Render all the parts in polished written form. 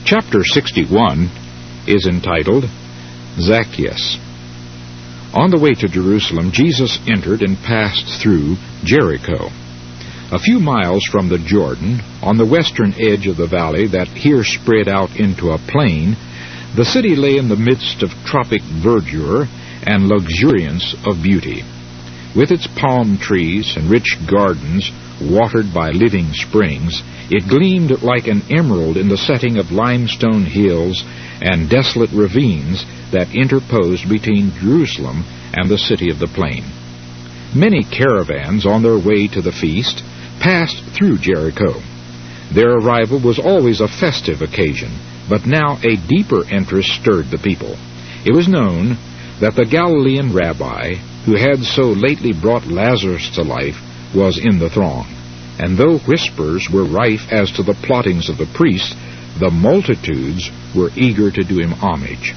Chapter 61 is entitled Zacchaeus. On the way to Jerusalem, Jesus entered and passed through Jericho. A few miles from the Jordan, on the western edge of the valley that here spread out into a plain, the city lay in the midst of tropic verdure and luxuriance of beauty. With its palm trees and rich gardens watered by living springs, it gleamed like an emerald in the setting of limestone hills and desolate ravines that interposed between Jerusalem and the city of the plain. Many caravans on their way to the feast passed through Jericho. Their arrival was always a festive occasion, but now a deeper interest stirred the people. It was known that the Galilean rabbi, who had so lately brought Lazarus to life, was in the throng. And though whispers were rife as to the plottings of the priests, the multitudes were eager to do him homage.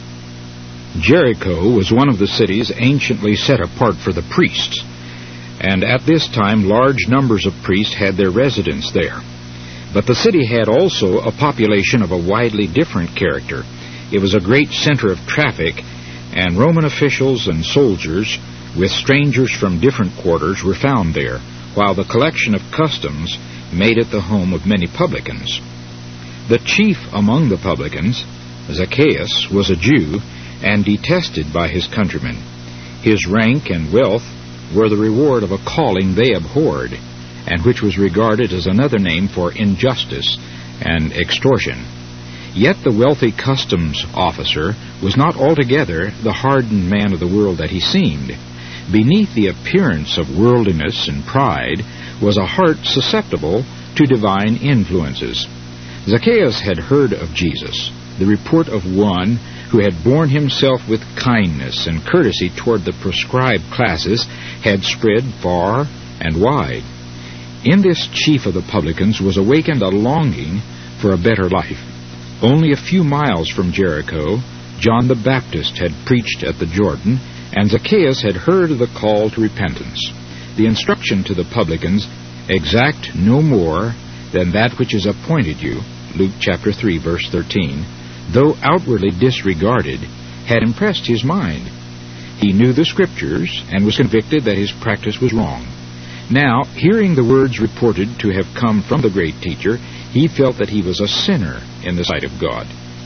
Jericho was one of the cities anciently set apart for the priests, and at this time large numbers of priests had their residence there. But the city had also a population of a widely different character. It was a great center of traffic, and Roman officials and soldiers, with strangers from different quarters, were found there, while the collection of customs made it the home of many publicans. The chief among the publicans, Zacchaeus, was a Jew and detested by his countrymen. His rank and wealth were the reward of a calling they abhorred, and which was regarded as another name for injustice and extortion. Yet the wealthy customs officer was not altogether the hardened man of the world that he seemed. Beneath the appearance of worldliness and pride was a heart susceptible to divine influences. Zacchaeus had heard of Jesus. The report of one who had borne himself with kindness and courtesy toward the proscribed classes had spread far and wide. In this chief of the publicans was awakened a longing for a better life. Only a few miles from Jericho, John the Baptist had preached at the Jordan, and Zacchaeus had heard of the call to repentance. The instruction to the publicans, exact no more than that which is appointed you, Luke chapter 3, verse 13, though outwardly disregarded, had impressed his mind. He knew the Scriptures and was convicted that his practice was wrong. Now, hearing the words reported to have come from the great teacher, he felt that he was a sinner in the sight of God.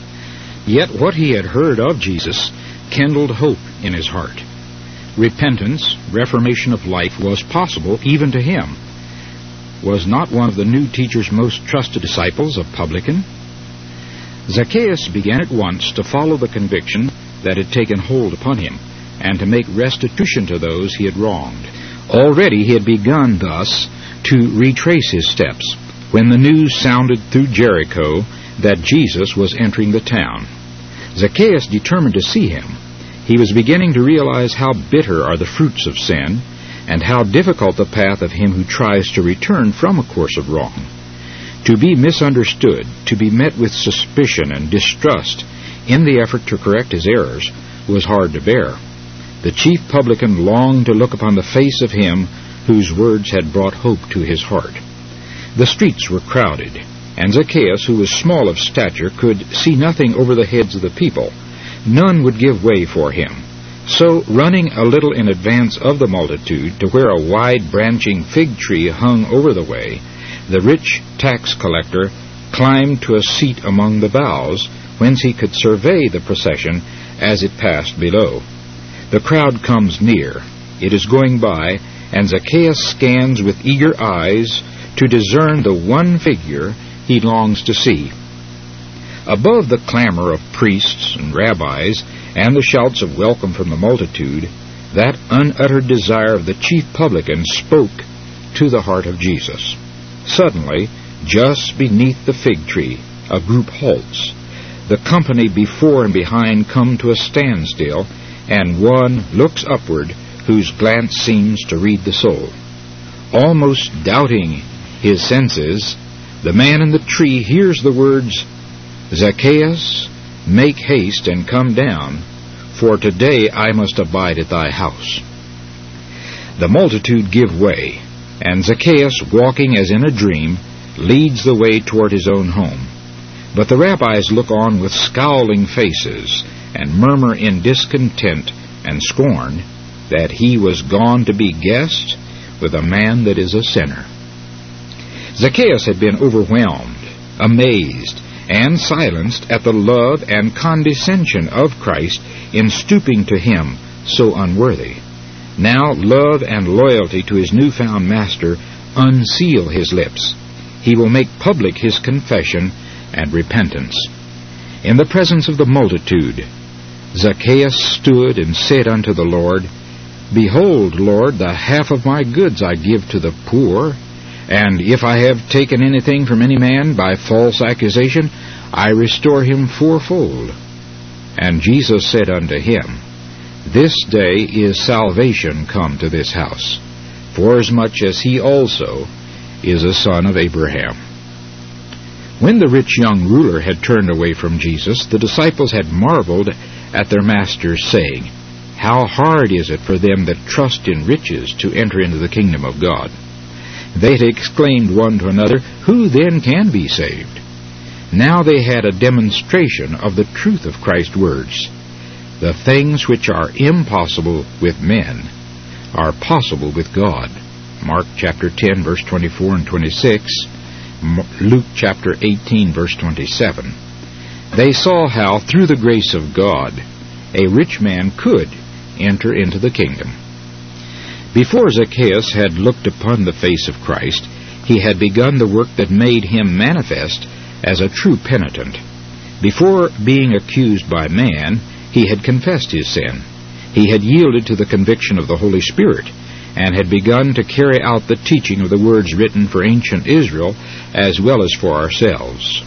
Yet what he had heard of Jesus kindled hope in his heart. Repentance, reformation of life, was possible even to him. Was not one of the new teacher's most trusted disciples a publican? Zacchaeus began at once to follow the conviction that had taken hold upon him, and to make restitution to those he had wronged. Already he had begun thus to retrace his steps, when the news sounded through Jericho that Jesus was entering the town. Zacchaeus determined to see him. He was beginning to realize how bitter are the fruits of sin, and how difficult the path of him who tries to return from a course of wrong. To be misunderstood, to be met with suspicion and distrust in the effort to correct his errors, was hard to bear. The chief publican longed to look upon the face of him whose words had brought hope to his heart. The streets were crowded, and Zacchaeus, who was small of stature, could see nothing over the heads of the people. None would give way for him. So, running a little in advance of the multitude to where a wide branching fig tree hung over the way, the rich tax collector climbed to a seat among the boughs, whence he could survey the procession as it passed below. The crowd comes near. It is going by, and Zacchaeus scans with eager eyes to discern the one figure he longs to see. Above the clamor of priests and rabbis and the shouts of welcome from the multitude, that unuttered desire of the chief publican spoke to the heart of Jesus. Suddenly, just beneath the fig tree, a group halts. The company before and behind come to a standstill, and one looks upward whose glance seems to read the soul. Almost doubting his senses, the man in the tree hears the words, "Zacchaeus, make haste and come down, for today I must abide at thy house." The multitude give way, and Zacchaeus, walking as in a dream, leads the way toward his own home. But the rabbis look on with scowling faces, and murmur in discontent and scorn that he was gone to be guest with a man that is a sinner. Zacchaeus had been overwhelmed, amazed, and silenced at the love and condescension of Christ in stooping to him so unworthy. Now love and loyalty to his newfound master unseal his lips. He will make public his confession and repentance. In the presence of the multitude, Zacchaeus stood and said unto the Lord, Behold, Lord, the half of my goods I give to the poor, and if I have taken anything from any man by false accusation, I restore him fourfold. And Jesus said unto him, This day is salvation come to this house, forasmuch as he also is a son of Abraham. When the rich young ruler had turned away from Jesus, the disciples had marveled at their master, saying, How hard is it for them that trust in riches to enter into the kingdom of God? They had exclaimed one to another, Who then can be saved? Now they had a demonstration of the truth of Christ's words. The things which are impossible with men are possible with God. Mark chapter 10, verse 24 and 26. Luke chapter 18, verse 27. They saw how, through the grace of God, a rich man could enter into the kingdom. Before Zacchaeus had looked upon the face of Christ, he had begun the work that made him manifest as a true penitent. Before being accused by man, he had confessed his sin. He had yielded to the conviction of the Holy Spirit, and had begun to carry out the teaching of the words written for ancient Israel as well as for ourselves.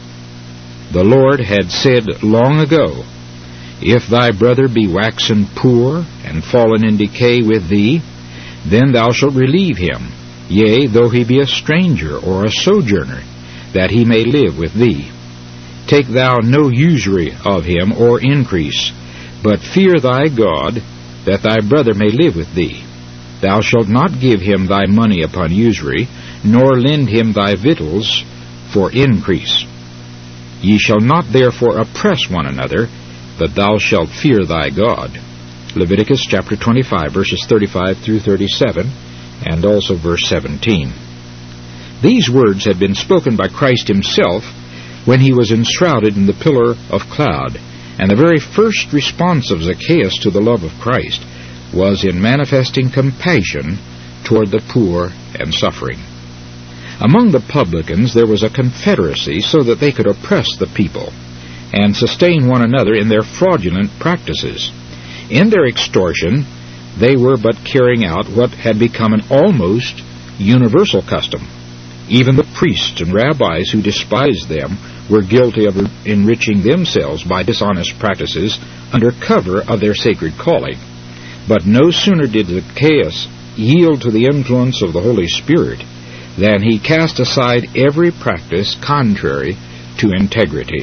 The Lord had said long ago, If thy brother be waxen poor, and fallen in decay with thee, then thou shalt relieve him, yea, though he be a stranger or a sojourner, that he may live with thee. Take thou no usury of him or increase, but fear thy God, that thy brother may live with thee. Thou shalt not give him thy money upon usury, nor lend him thy victuals for increase. Ye shall not therefore oppress one another, but thou shalt fear thy God. Leviticus chapter 25, verses 35 through 37, and also verse 17. These words had been spoken by Christ himself when he was enshrouded in the pillar of cloud, and the very first response of Zacchaeus to the love of Christ was in manifesting compassion toward the poor and suffering. Among the publicans there was a confederacy so that they could oppress the people and sustain one another in their fraudulent practices. In their extortion, they were but carrying out what had become an almost universal custom. Even the priests and rabbis who despised them were guilty of enriching themselves by dishonest practices under cover of their sacred calling. But no sooner did Zacchaeus yield to the influence of the Holy Spirit than he cast aside every practice contrary to integrity.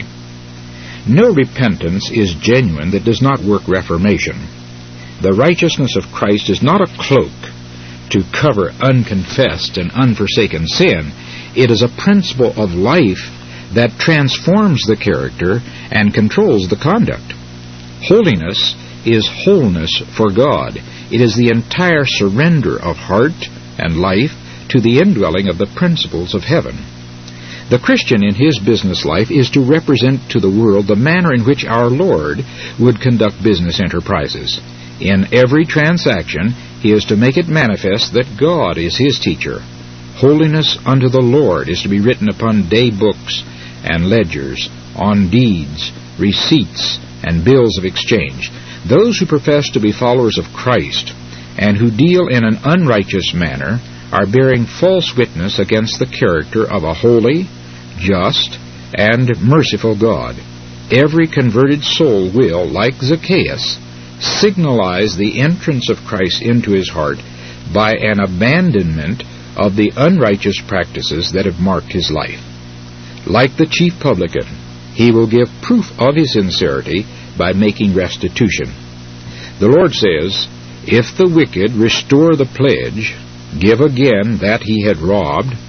No repentance is genuine that does not work reformation. The righteousness of Christ is not a cloak to cover unconfessed and unforsaken sin. It is a principle of life that transforms the character and controls the conduct. Holiness is wholeness for God. It is the entire surrender of heart and life to the indwelling of the principles of heaven. The Christian in his business life is to represent to the world the manner in which our Lord would conduct business enterprises. In every transaction, he is to make it manifest that God is his teacher. Holiness unto the Lord is to be written upon day books and ledgers, on deeds, receipts, and bills of exchange. Those who profess to be followers of Christ and who deal in an unrighteous manner are bearing false witness against the character of a holy, just, and merciful God. Every converted soul will, like Zacchaeus, signalize the entrance of Christ into his heart by an abandonment of the unrighteous practices that have marked his life. Like the chief publican, he will give proof of his sincerity by making restitution. The Lord says, If the wicked restore the pledge, give again that he had robbed,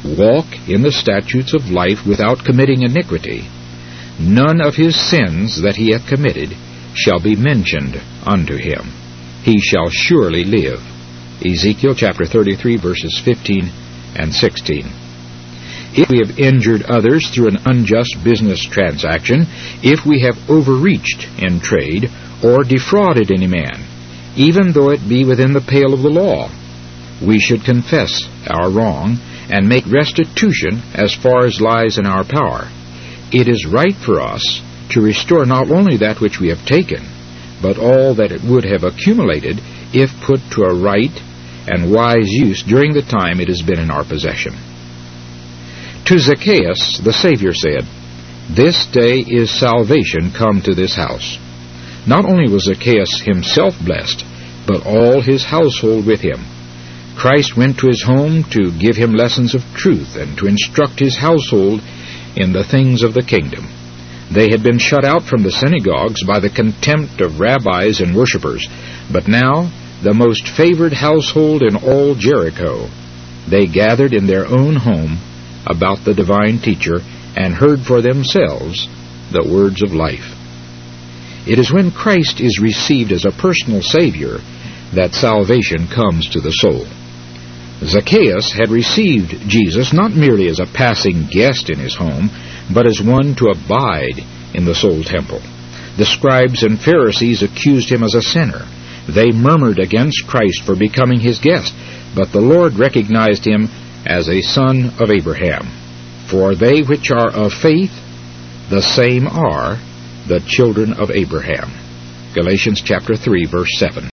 walk in the statutes of life without committing iniquity, none of his sins that he hath committed shall be mentioned unto him. He shall surely live. Ezekiel chapter 33, verses 15 and 16. If we have injured others through an unjust business transaction, if we have overreached in trade, or defrauded any man, even though it be within the pale of the law, we should confess our wrong and make restitution as far as lies in our power. It is right for us to restore not only that which we have taken, but all that it would have accumulated if put to a right and wise use during the time it has been in our possession. To Zacchaeus the Savior said, "This day is salvation come to this house." Not only was Zacchaeus himself blessed, but all his household with him. Christ went to his home to give him lessons of truth and to instruct his household in the things of the kingdom. They had been shut out from the synagogues by the contempt of rabbis and worshippers, but now the most favored household in all Jericho, they gathered in their own home about the divine teacher and heard for themselves the words of life. It is when Christ is received as a personal Savior that salvation comes to the soul. Zacchaeus had received Jesus not merely as a passing guest in his home, but as one to abide in the soul temple. The scribes and Pharisees accused him as a sinner. They murmured against Christ for becoming his guest, but the Lord recognized him as a son of Abraham. For they which are of faith, the same are the children of Abraham. Galatians chapter 3, verse 7.